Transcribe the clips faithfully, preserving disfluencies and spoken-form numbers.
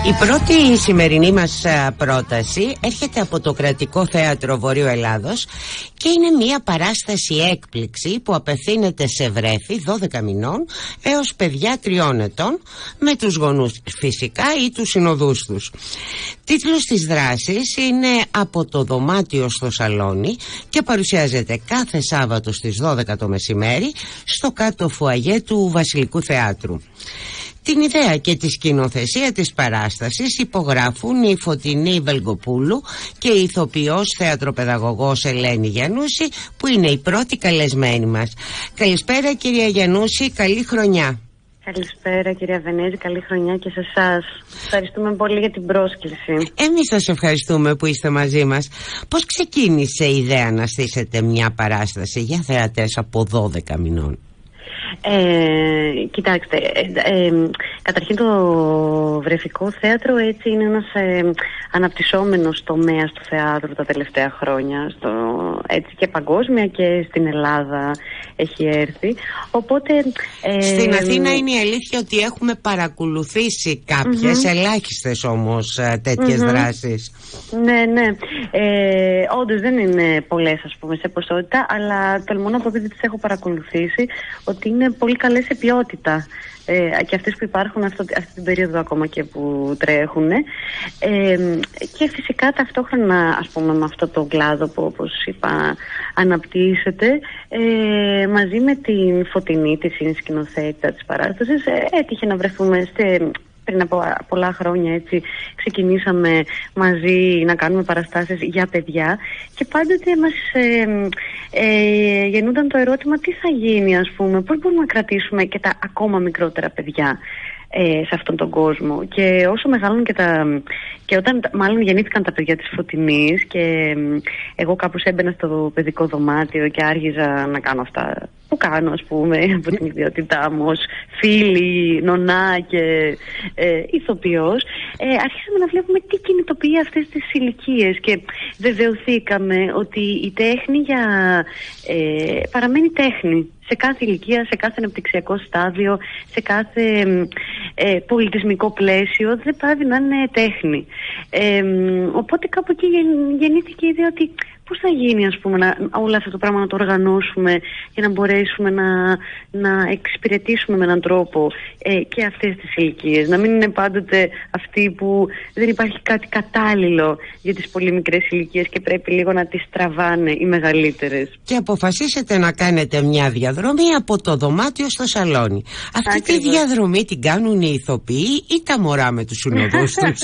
Η πρώτη σημερινή μας πρόταση έρχεται από το Κρατικό Θέατρο Βορείου Ελλάδος και είναι μια παράσταση έκπληξη που απευθύνεται σε βρέφη δώδεκα μηνών έως παιδιά τριών ετών, με τους γονούς φυσικά ή τους συνοδούς τους. Τίτλος της δράσης είναι «Από το δωμάτιο στο σαλόνι» και παρουσιάζεται κάθε Σάββατο στις δώδεκα το μεσημέρι στο κάτω φουαγέ του Βασιλικού Θεάτρου. Την ιδέα και τη σκηνοθεσία της παράστασης υπογράφουν η Φωτεινή Βελγοπούλου και η ηθοποιός θεατροπαιδαγωγός Ελένη Γιαννούση, που είναι η πρώτη καλεσμένη μας. Καλησπέρα κυρία Γιαννούση, καλή χρονιά. Καλησπέρα κυρία Βενέζη, καλή χρονιά και σε εσάς. Ευχαριστούμε πολύ για την πρόσκληση. Εμείς σας ευχαριστούμε που είστε μαζί μας. Πώς ξεκίνησε η ιδέα να στήσετε μια παράσταση για θεατές από δώδεκα μηνών? Ε, κοιτάξτε, ε, ε, καταρχήν το βρεφικό θέατρο έτσι είναι ένας ε, αναπτυσσόμενος τομέας του θεάτρου τα τελευταία χρόνια, στο, έτσι και παγκόσμια και στην Ελλάδα έχει έρθει. Οπότε ε, στην Αθήνα είναι η αλήθεια ότι έχουμε παρακολουθήσει κάποιες, mm-hmm. ελάχιστες όμως τέτοιες mm-hmm. δράσεις. Ναι, ναι, ε, όντως δεν είναι πολλές ας πούμε σε ποσότητα, αλλά τολμώ να πω ότι τις έχω παρακολουθήσει ότι είναι πολύ καλές σε ποιότητα ε, και αυτές που υπάρχουν αυτό, αυτή την περίοδο ακόμα και που τρέχουν ε, και φυσικά ταυτόχρονα ας πούμε με αυτό το κλάδο που όπως είπα αναπτύσσεται ε, μαζί με την Φωτεινή, τη συνσκηνοθέτητα της παράστασης, ε, έτυχε να βρεθούμε σε... Πριν από πολλά χρόνια έτσι ξεκινήσαμε μαζί να κάνουμε παραστάσεις για παιδιά και πάντοτε μας ε, ε, γεννούνταν το ερώτημα τι θα γίνει ας πούμε, πώς μπορούμε να κρατήσουμε και τα ακόμα μικρότερα παιδιά ε, σε αυτόν τον κόσμο. Και όσο μεγάλωναν και τα... και όταν μάλλον γεννήθηκαν τα παιδιά της Φωτεινής και ε, εγώ κάπως έμπαινα στο παιδικό δωμάτιο και άρχιζα να κάνω αυτά που κάνω ας πούμε από την ιδιότητά μου ως φίλη, νονά και ε, ηθοποιός, ε, αρχίσαμε να βλέπουμε τι κινητοποιεί αυτές τις ηλικίες και βεβαιωθήκαμε ότι η τέχνη για, ε, παραμένει τέχνη σε κάθε ηλικία, σε κάθε αναπτυξιακό στάδιο, σε κάθε ε, πολιτισμικό πλαίσιο, δεν πάβει να είναι τέχνη. Ε, οπότε κάπου εκεί γεννήθηκε η ιδέα ότι πώς θα γίνει ας πούμε να, όλο αυτό το πράγμα να το οργανώσουμε για να μπορέσουμε να, να εξυπηρετήσουμε με έναν τρόπο ε, και αυτές τις ηλικίες. Να μην είναι πάντοτε αυτοί που δεν υπάρχει κάτι κατάλληλο για τις πολύ μικρές ηλικίες και πρέπει λίγο να τις τραβάνε οι μεγαλύτερες. Και αποφασίσετε να κάνετε μια διαδρομή από το δωμάτιο στο σαλόνι. Αυτή Ακριβώς. τη διαδρομή την κάνουν οι ηθοποιοί ή τα μωρά με τους συνοδούς τους?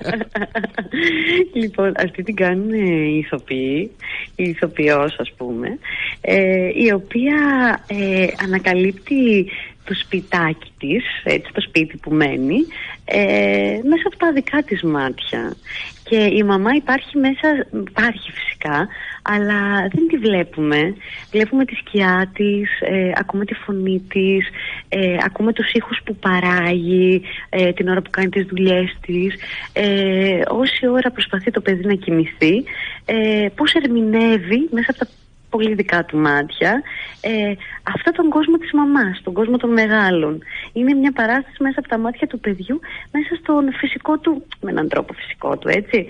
Λοιπόν, αυτή την κάνουν οι ηθοποιοί, η ηθοποιός ας πούμε, ε, η οποία ε, ανακαλύπτει το σπιτάκι της, έτσι, το σπίτι που μένει, ε, μέσα από τα δικά της μάτια. Και η μαμά υπάρχει μέσα, υπάρχει φυσικά, αλλά δεν τη βλέπουμε. Βλέπουμε τη σκιά της, ε, ακούμε τη φωνή της, ε, ακούμε τους ήχους που παράγει ε, την ώρα που κάνει τις δουλειές της, ε, όση ώρα προσπαθεί το παιδί να κοιμηθεί, ε, πώς ερμηνεύει μέσα από τα πολύ δικά του μάτια ε, αυτόν τον κόσμο της μαμάς, τον κόσμο των μεγάλων. Είναι μια παράσταση μέσα από τα μάτια του παιδιού, μέσα στον φυσικό του, με έναν τρόπο φυσικό του, έτσι,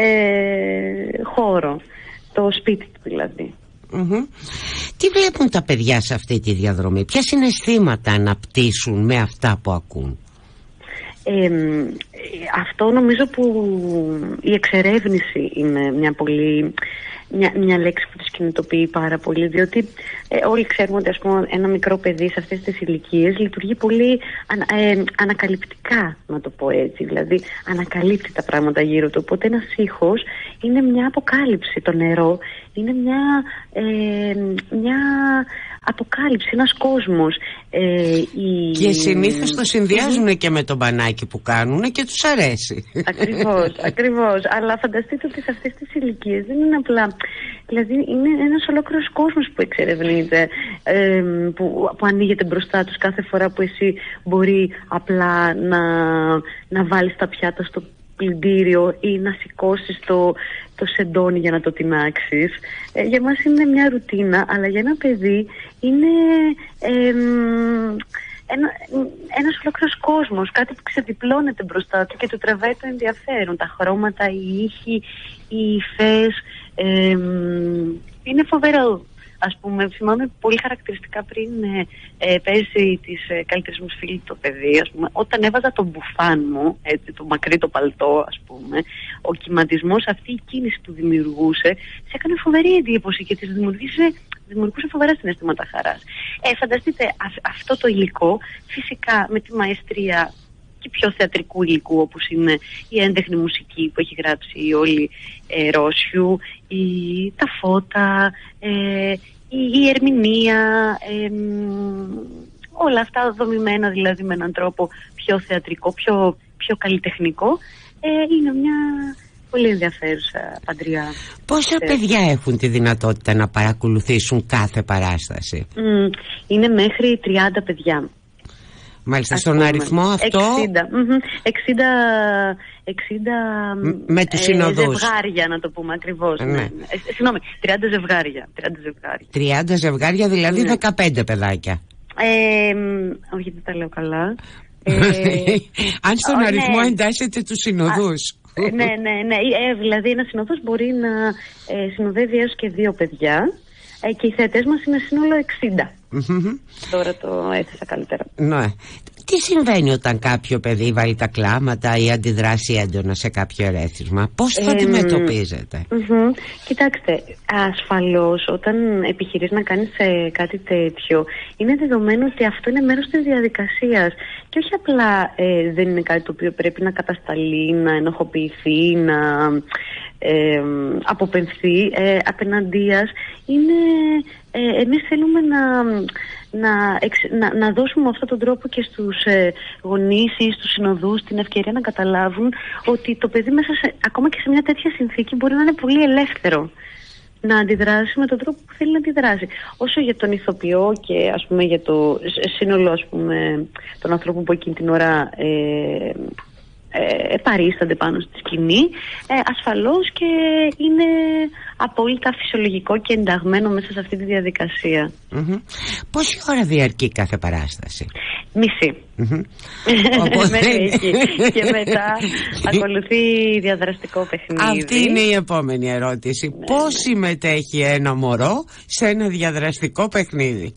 ε, χώρο, το σπίτι του δηλαδή. Mm-hmm. Τι βλέπουν τα παιδιά σε αυτή τη διαδρομή, ποια συναισθήματα αναπτύσσουν με αυτά που ακούν? Ε, αυτό νομίζω που η εξερεύνηση είναι μια πολύ... Μια, μια λέξη που τους κινητοποιεί πάρα πολύ, διότι ε, όλοι ξέρουμε ότι ας πούμε, ένα μικρό παιδί σε αυτές τις ηλικίες λειτουργεί πολύ ανα, ε, ανακαλυπτικά, να το πω έτσι, δηλαδή ανακαλύπτει τα πράγματα γύρω του, οπότε ένας ήχος είναι μια αποκάλυψη, το νερό είναι μια, ε, μια αποκάλυψη, ένας κόσμος. Ε, η... Και συνήθως το συνδυάζουν mm-hmm. και με το μπανάκι που κάνουν και τους αρέσει. Ακριβώς, ακριβώς. Αλλά φανταστείτε ότι σε αυτές τις ηλικίες δεν είναι απλά... Δηλαδή είναι ένας ολόκληρος κόσμος που εξερευνείται, ε, που, που ανοίγεται μπροστά τους κάθε φορά που εσύ μπορεί απλά να, να βάλεις τα πιάτα στο πλυντήριο ή να σηκώσεις το, το σεντόνι για να το τινάξεις. Ε, για μας είναι μια ρουτίνα, αλλά για ένα παιδί είναι... Ε, ένα, ένας ολόκληρος κόσμος, κάτι που ξεδιπλώνεται μπροστά του και του τραβάει το ενδιαφέρον. Τα χρώματα, οι ήχοι, οι υφές, ε, είναι φοβερό. Ας πούμε, θυμάμαι πολύ χαρακτηριστικά πριν ε, ε, πέρσι της ε, καλύτερης μου φίλη το παιδί, ας πούμε, όταν έβαζα τον μπουφάν μου, έτσι, το μακρύ το παλτό, ας πούμε, ο κυματισμός, αυτή η κίνηση που δημιουργούσε, σε έκανε φοβερή εντύπωση και της δημιουργούσε, δημιουργούσε φοβερά συναισθήματα χαράς. Ε, φανταστείτε α, αυτό το υλικό, φυσικά με τη μαεστρία και πιο θεατρικού υλικού, όπως είναι η έντεχνη μουσική που έχει γράψει η Όλη ε, Ρώσιου, η, τα φώτα, ε, η, η ερμηνεία, ε, όλα αυτά δομημένα δηλαδή με έναν τρόπο πιο θεατρικό, πιο, πιο καλλιτεχνικό, ε, είναι μια πολύ ενδιαφέρουσα παντριά. Πόσα ε, παιδιά έχουν τη δυνατότητα να παρακολουθήσουν κάθε παράσταση? Mm, είναι μέχρι τριάντα παιδιά. Μάλιστα, στον πούμε, αριθμό αυτό εξήντα, εξήντα, εξήντα με τους συνοδούς. Ε, ζευγάρια, να το πούμε ακριβώς. Ναι. Ναι. Ε, συγγνώμη, τριάντα ζευγάρια. τριάντα ζευγάρια, τριάντα ζευγάρια δηλαδή, ναι. δεκαπέντε παιδάκια. Ε, όχι, δεν τα λέω καλά. Ε, Αν στον ο, αριθμό ναι. εντάσσεται τους συνοδούς. Α, ναι, ναι, ναι. Ε, δηλαδή ένας συνοδός μπορεί να ε, συνοδεύει έως και δύο παιδιά. Ε, και οι θεατές μας είναι σύνολο εξήντα. Mm-hmm. Τώρα το έθεσα καλύτερα. Ναι. Τι συμβαίνει όταν κάποιο παιδί βάλει τα κλάματα ή αντιδράσει έντονα σε κάποιο ερέθισμα? Πώς το ε, αντιμετωπίζετε? Mm-hmm. Κοιτάξτε, ασφαλώς όταν επιχειρείς να κάνεις ε, κάτι τέτοιο, είναι δεδομένο ότι αυτό είναι μέρος της διαδικασίας και όχι απλά ε, δεν είναι κάτι το οποίο πρέπει να κατασταλεί, να ενοχοποιηθεί, να ε, αποπενθεί. Ε, απέναντίας είναι, ε, εμείς θέλουμε να Να, εξ, να, να δώσουμε με αυτόν τον τρόπο και στους ε, γονείς ή στους συνοδούς την ευκαιρία να καταλάβουν ότι το παιδί μέσα σε, ακόμα και σε μια τέτοια συνθήκη μπορεί να είναι πολύ ελεύθερο να αντιδράσει με τον τρόπο που θέλει να αντιδράσει. Όσο για τον ηθοποιό και ας πούμε για το σύνολο ας πούμε, των ανθρώπων που εκείνη την ώρα ε, ε, παρίστανται πάνω στη σκηνή, ε, ασφαλώς και είναι απόλυτα φυσιολογικό και ενταγμένο μέσα σε αυτή τη διαδικασία. Mm-hmm. Πόση ώρα διαρκεί κάθε παράσταση? Μισή. Mm-hmm. Οπότε... και μετά ακολουθεί διαδραστικό παιχνίδι. Αυτή είναι η επόμενη ερώτηση. Ναι, πώς ναι. συμμετέχει ένα μωρό σε ένα διαδραστικό παιχνίδι?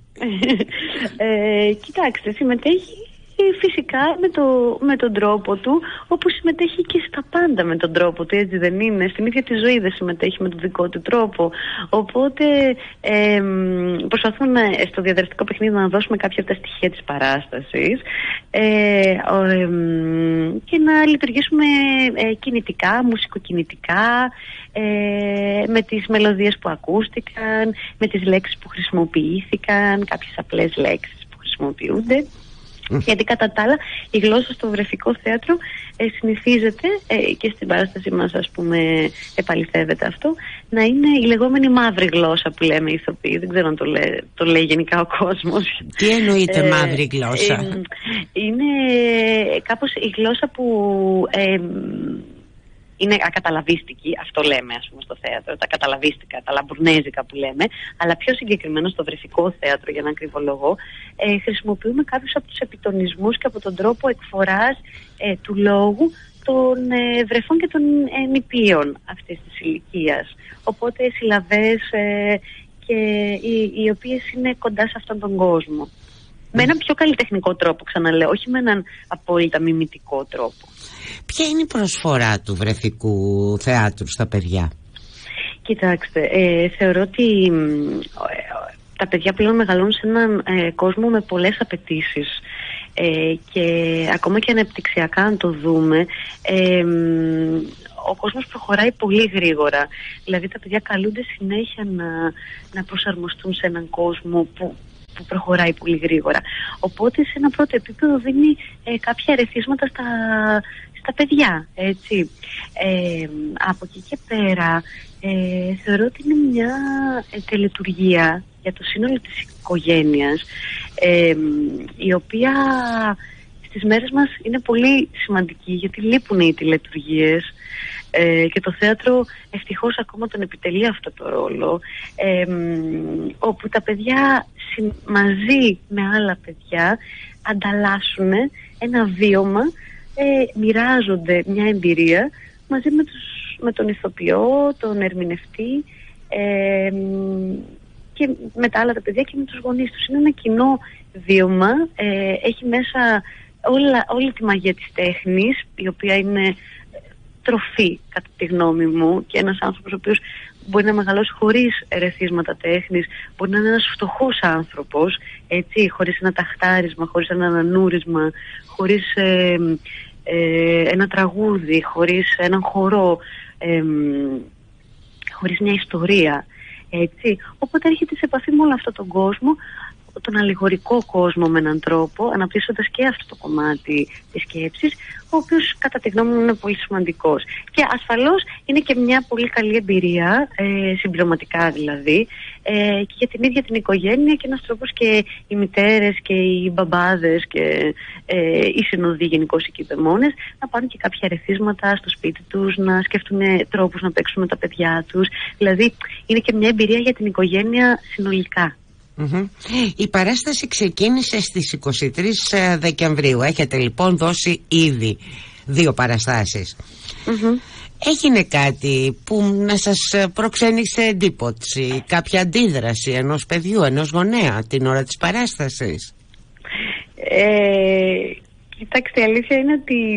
ε, κοιτάξτε, συμμετέχει φυσικά με, το, με τον τρόπο του, όπως συμμετέχει και στα πάντα με τον τρόπο του, έτσι δεν είναι? Στην ίδια τη ζωή δεν συμμετέχει με τον δικό του τρόπο. Οπότε ε, προσπαθούμε στο διαδραστικό παιχνίδι να δώσουμε κάποια από τα στοιχεία της παράστασης ε, ε, ε, και να λειτουργήσουμε ε, κινητικά, μουσικοκινητικά, ε, με τις μελωδίες που ακούστηκαν, με τις λέξεις που χρησιμοποιήθηκαν, κάποιες απλές λέξεις που χρησιμοποιούνται. Γιατί κατά τα άλλα η γλώσσα στο βρεφικό θέατρο ε, συνηθίζεται ε, και στην παράσταση μας ας πούμε επαληθεύεται αυτό, να είναι η λεγόμενη μαύρη γλώσσα που λέμε οι ηθοποιοί. Δεν ξέρω αν το, λέ, το λέει γενικά ο κόσμος. Τι εννοείται ε, μαύρη γλώσσα? Ε, είναι κάπως η γλώσσα που ε, είναι ακαταλαβίστικη, αυτό λέμε ας πούμε στο θέατρο, τα καταλαβίστικα, τα λαμπουρνέζικα που λέμε, αλλά πιο συγκεκριμένα στο βρεφικό θέατρο, για να ακριβολογώ, ε, χρησιμοποιούμε κάποιους από τους επιτονισμούς και από τον τρόπο εκφοράς ε, του λόγου των ε, βρεφών και των ε, νηπίων αυτής της ηλικίας. Οπότε συλλαβές ε, και οι, οι οποίες είναι κοντά σε αυτόν τον κόσμο. Με έναν πιο καλλιτεχνικό τρόπο, ξαναλέω, όχι με έναν απόλυτα μιμητικό τρόπο. Ποια είναι η προσφορά του βρεφικού θεάτρου στα παιδιά? Κοιτάξτε, ε, θεωρώ ότι ε, τα παιδιά πλέον μεγαλώνουν σε έναν ε, κόσμο με πολλές απαιτήσεις ε, και ακόμα και ανεπτυξιακά αν το δούμε, ε, ο κόσμος προχωράει πολύ γρήγορα. Δηλαδή τα παιδιά καλούνται συνέχεια να, να προσαρμοστούν σε έναν κόσμο που που προχωράει πολύ γρήγορα. Οπότε σε ένα πρώτο επίπεδο δίνει ε, κάποια ερεθίσματα στα, στα παιδιά, έτσι. Ε, από εκεί και πέρα ε, θεωρώ ότι είναι μια ε, τελετουργία για το σύνολο της οικογένειας, ε, η οποία στις μέρες μας είναι πολύ σημαντική, γιατί λείπουν οι τελετουργίες. Ε, και το θέατρο ευτυχώς ακόμα τον επιτελεί αυτό το ρόλο, ε, όπου τα παιδιά συ, μαζί με άλλα παιδιά ανταλλάσσουν ένα βίωμα, ε, μοιράζονται μια εμπειρία μαζί με, τους, με τον ηθοποιό, τον ερμηνευτή ε, και με τα άλλα τα παιδιά και με τους γονείς τους. Είναι ένα κοινό βίωμα, ε, έχει μέσα όλα, όλη τη μαγεία της τέχνης, η οποία είναι τροφή κατά τη γνώμη μου, και ένας άνθρωπος ο οποίος μπορεί να μεγαλώσει χωρίς ερεθίσματα τέχνης, μπορεί να είναι ένας φτωχός άνθρωπος, έτσι, χωρίς ένα ταχτάρισμα, χωρίς ένα ανανούρισμα, χωρίς ε, ε, ένα τραγούδι, χωρίς έναν χορό, ε, χωρίς μια ιστορία, έτσι. Οπότε έρχεται σε επαφή με όλο αυτόν τον κόσμο, τον αλληγορικό κόσμο με έναν τρόπο, αναπτύσσοντας και αυτό το κομμάτι της σκέψης, ο οποίος κατά τη γνώμη μου είναι πολύ σημαντικός. Και ασφαλώς είναι και μια πολύ καλή εμπειρία, ε, συμπληρωματικά δηλαδή, ε, και για την ίδια την οικογένεια, και ένας τρόπος και οι μητέρες και οι μπαμπάδες και ε, οι συνοδοί, γενικώς οι κηδεμόνες, να πάρουν και κάποια ερεθίσματα στο σπίτι τους, να σκέφτουν τρόπους να παίξουν με τα παιδιά τους. Δηλαδή είναι και μια εμπειρία για την οικογένεια συνολικά. Mm-hmm. Η παράσταση ξεκίνησε στις είκοσι τρεις Δεκεμβρίου. Έχετε λοιπόν δώσει ήδη δύο παραστάσεις. Mm-hmm. Έγινε κάτι που να σας προξένησε εντύπωση, κάποια αντίδραση ενός παιδιού, ενός γονέα την ώρα της παράστασης? Ε, κοιτάξτε, η αλήθεια είναι ότι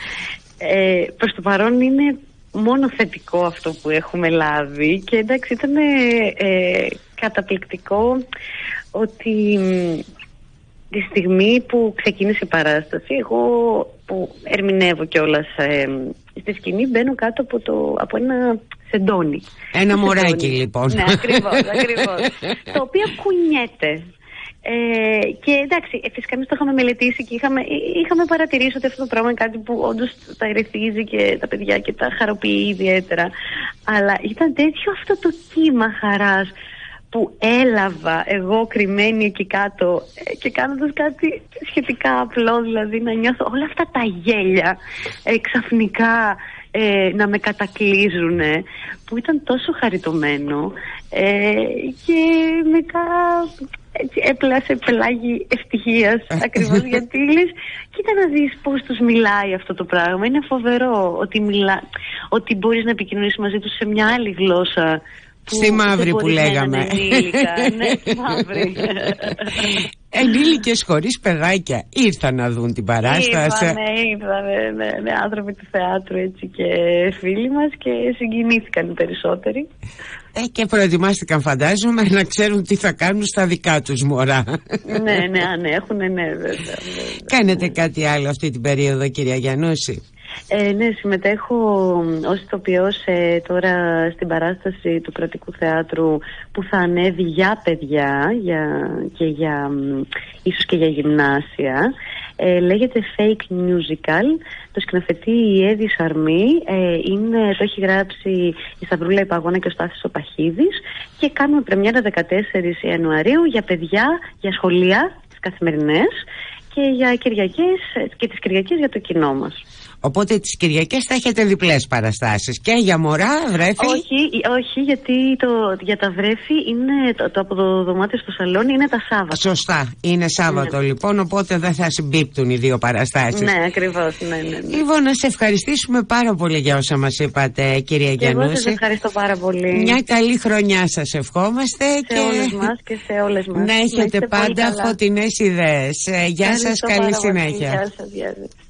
ε, προς το παρόν είναι μόνο θετικό αυτό που έχουμε λάβει, και εντάξει, ήταν ε, καταπληκτικό ότι τη στιγμή που ξεκίνησε η παράσταση, εγώ που ερμηνεύω κιόλας ε, στη σκηνή, μπαίνω κάτω από, το, από ένα σεντόνι. Ένα μωράκι λοιπόν. Ναι, ακριβώς, ακριβώς. Το οποίο κουνιέται. Ε, και εντάξει, φυσικά εμείς το είχαμε μελετήσει και είχαμε, είχαμε παρατηρήσει ότι αυτό το πράγμα είναι κάτι που όντως τα ερεθίζει και τα παιδιά και τα χαροποιεί ιδιαίτερα. Αλλά ήταν τέτοιο αυτό το κύμα χαράς που έλαβα εγώ κρυμμένη εκεί κάτω και κάνοντας κάτι σχετικά απλό, δηλαδή να νιώθω όλα αυτά τα γέλια ε, ξαφνικά ε, να με κατακλείζουν, που ήταν τόσο χαριτωμένο, ε, και μετά έτσι έπλασε πελάγι ευτυχίας, ακριβώς γιατί λες, κοίτα να δεις πώς τους μιλάει αυτό το πράγμα. Είναι φοβερό ότι, μιλά, ότι μπορείς να επικοινωνήσεις μαζί τους σε μια άλλη γλώσσα. Που στη μαύρη που λέγαμε. Ναι, στη μαύρη. Ενήλικες χωρίς παιδάκια ήρθαν να δουν την παράσταση. Ήρθανε, ήρθανε, ναι, ναι, άνθρωποι του θεάτρου έτσι και φίλοι μας, και συγκινήθηκαν οι περισσότεροι. Ε, και προετοιμάστηκαν, φαντάζομαι, να ξέρουν τι θα κάνουν στα δικά τους μωρά. Ναι, ναι, αν έχουν, ναι, βέβαια. Κάνετε κάτι άλλο αυτή την περίοδο, κυρία Γιαννούση? Ε, ναι, συμμετέχω ως ηθοποιός ε, τώρα στην παράσταση του Κρατικού Θεάτρου που θα ανέβει για παιδιά για, και για, ίσως και για γυμνάσια. Ε, λέγεται Fake Musical. Το σκηνοθετεί η Εύη Σαρμή, ε, είναι, το έχει γράψει η Σταυρούλα Υπαγώνα και ο Στάθης ο Παχίδης, και κάνουμε πρεμιέρα δεκατέσσερις Ιανουαρίου για παιδιά, για σχολεία, τις καθημερινές, και για Κυριακές, και τις Κυριακές για το κοινό μας. Οπότε τις Κυριακές θα έχετε διπλές παραστάσεις, και για μωρά, βρέφη? Όχι, όχι, γιατί το, για τα βρέφη είναι το, το από το δωμάτιο στο σαλόνι είναι τα Σάββατα. Σωστά, είναι Σάββατο, ναι. Λοιπόν, οπότε δεν θα συμπίπτουν οι δύο παραστάσεις. Ναι, ακριβώς, ναι, ναι, ναι. Λοιπόν, να σε ευχαριστήσουμε πάρα πολύ για όσα μας είπατε, κυρία Γιαννούση. Εγώ σας ευχαριστώ πάρα πολύ. Μια καλή χρονιά σας ευχόμαστε. Σε και όλες μας και σε όλες μας. Να έχετε να πάντα φωτεινές ιδέες. Γεια σας, καλή συνέχεια. Γεια σας, γεια σας.